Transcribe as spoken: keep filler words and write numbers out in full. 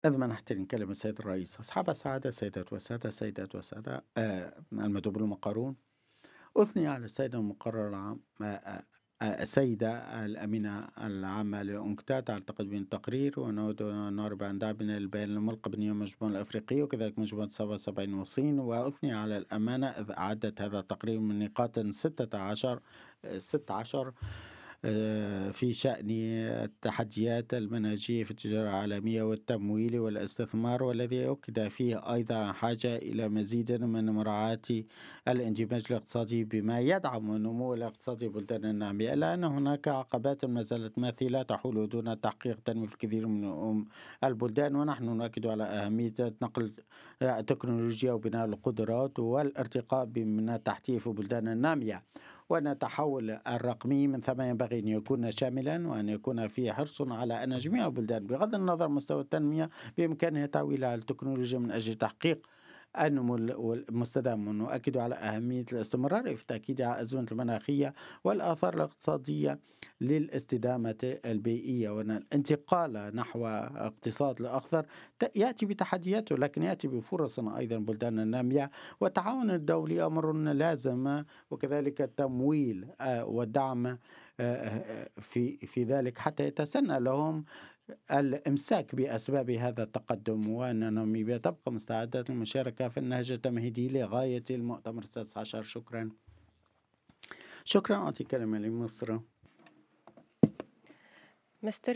إذ منحتني كلمة السيد الرئيس، أصحاب السعادة سيدات وسادة، سيدات وسادة، آه المندوب المقرون، أثني على السيدة المقرر العام، آه آه آه، السيدة الأمينة العامة للأنكتاد على تقديم التقرير، ونود أن نعرب عن دعمنا للبيان الملقى بنية المجموعة الأفريقية وكذلك مجموعة سبعة وسبعين وصين. وأثني على الأمانة إذ أعدت هذا التقرير من نقاط ستة عشر ستة عشر آه، في شأن التحديات المنهجية في التجارة العالمية والتمويل والاستثمار، والذي أكد فيه أيضا حاجة إلى مزيد من مراعاة الاندماج الاقتصادي بما يدعم النمو الاقتصادي بلدان النامية، إلا أن هناك عقبات ما زالت ماثلة تحول دون تحقيق تنمية في الكثير من البلدان، ونحن نؤكد على أهمية نقل التكنولوجيا وبناء القدرات والارتقاء بمن التحتية في بلدان النامية. وأن التحول الرقمي من ثم ينبغي أن يكون شاملا، وأن يكون فيه حرص على أن جميع البلدان بغض النظر عن مستوى التنمية بإمكانها تعويل على التكنولوجيا من أجل تحقيق النمو المستدام. ونؤكد على أهمية الاستمرار في التأكيد على الأزمة المناخية والآثار الاقتصادية للاستدامة البيئية، وأن الانتقال نحو اقتصاد الأخضر يأتي بتحدياته لكن يأتي بفرص أيضا بلدان النامية. والتعاون الدولي أمر لازم، وكذلك التمويل آه، والدعم آه، آه، في في ذلك حتى يتسنى لهم الإمساك بأسباب هذا التقدم، وأن ناميبيا تبقى مستعدة للمشاركة في النهج التمهيدي لغاية المؤتمر السادس عشر. شكرا. شكرا. أعطي كلمة لمصر. مستر